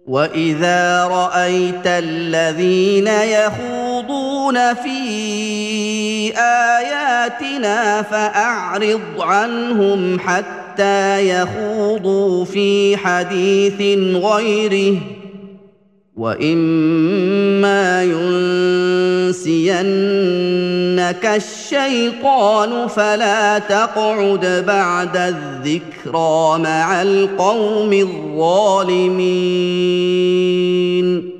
واذا رايت الذين يخوضون في اياتنا فاعرض عنهم حتى يخوضوا في حديث غيره واما ينسينك الشيطان فلا تقعد بعد الذكرى مع القوم الظالمين.